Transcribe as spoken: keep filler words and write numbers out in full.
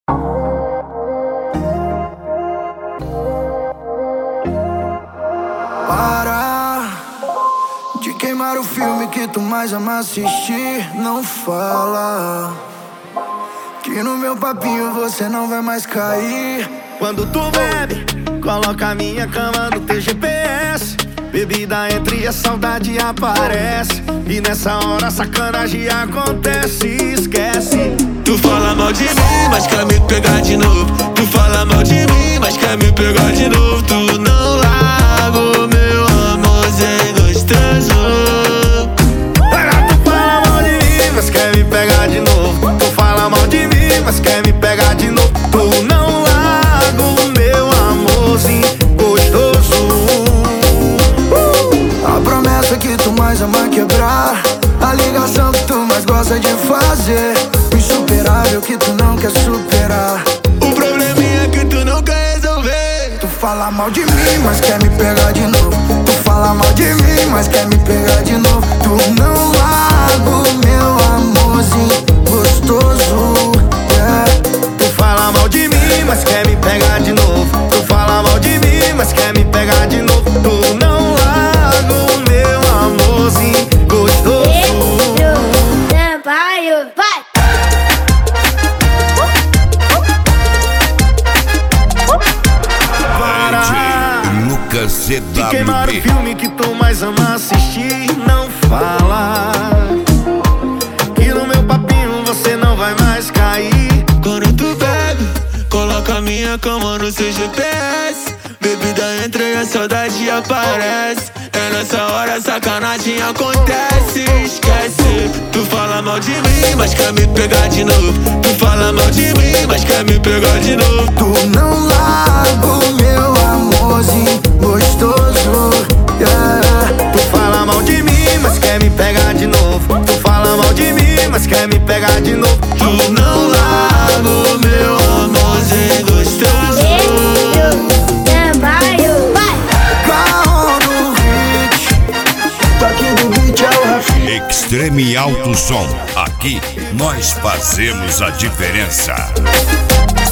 Para de queimar o filme que tu mais ama assistir. Não fala que no meu papinho você não vai mais cair. Quando tu bebe, coloca a minha cama no teu G P S. Bebida entra e a saudade aparece. E nessa hora a sacanagem acontece. Esquece. Tu fala mal de mim, mas quer me pegar de novo. Tu fala mal de mim, mas quer me pegar de novo. Tu não larga o meu amorzinho gostoso. Tu fala mal de mim, mas quer me pegar de novo. Tu fala mal de mim, mas quer me pegar de novo. Tu não larga o meu amorzinho gostoso. A promessa que tu mais ama quebrar, a ligação que tu mais gosta de fazer, o insuperável que tu não quer superar, o probleminha que tu não quer resolver. Tu fala mal de mim, mas quer me pegar de novo. Tu fala mal de mim, mas quer me pegar de novo. Tu não larga o meu amorzinho gostoso, yeah. Tu fala mal de mim, mas quer me pegar de novo. Tu fala mal de mim, mas quer me pegar de novo. Tu não larga o meu amorzinho gostoso. Trabalho, vai! Lucas C W B. De queimar o filme que tu mais ama assistir. Não fala que no meu papinho você não vai mais cair. Quando tu bebe, coloca a minha cama no seu G P S. Bebida entra e a saudade aparece. É nessa hora a sacanagem acontece. Esquece. Tu fala mal de mim, mas quer me pegar de novo. Tu fala mal de mim, mas quer me pegar de novo. Tu não larga o meu amorzinho gostoso, yeah. Tu fala mal de mim, mas quer me pegar de novo. Tu fala mal de mim, mas quer me pegar de novo. Tu não larga o meu amorzinho gostoso. Trabalho, vai! Carro do hit, toque do beat é o Rafinha. Extreme Alto Som. Aqui nós fazemos a diferença.